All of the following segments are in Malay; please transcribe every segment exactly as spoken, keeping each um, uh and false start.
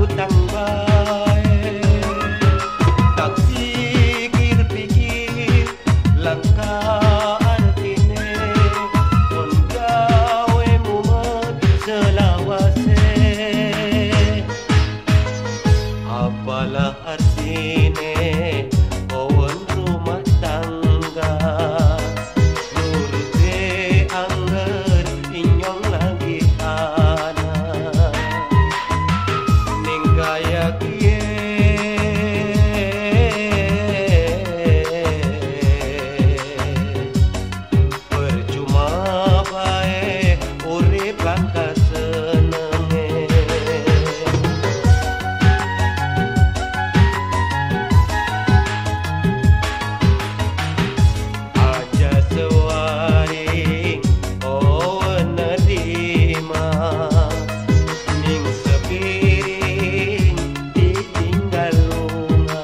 utang bae. Tak pikir-pikir langkah artine, pun gawe mumet selawase. Apalah artine kawan rumah tangga, nurute angger inyong lagi anak. Ning kaya kie percuma bae urip lan kasenenge. Aja sewaring oh nerima, ning sepiring ditinggal lunga.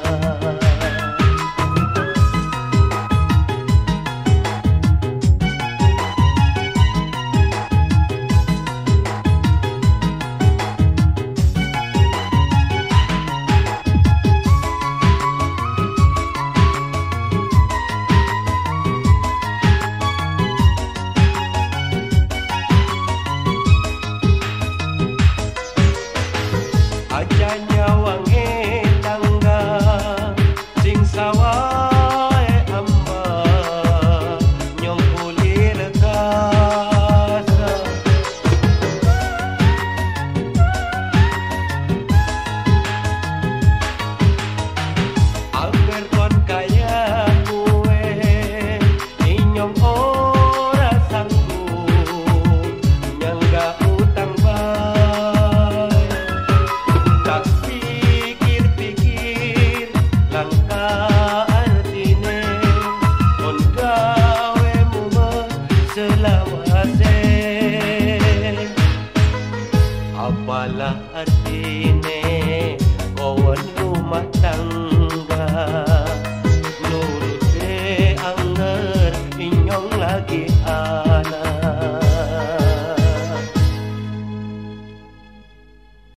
Aja nyawange tangga sing sawae amba, nyong kulir kasa. Agar kon kaya kue inyong ora sanggup nyangga utang bae. Tak pikir-pikir langkah artine, pun gawe mumet selawase. Apalah artine kawan rumah tangga,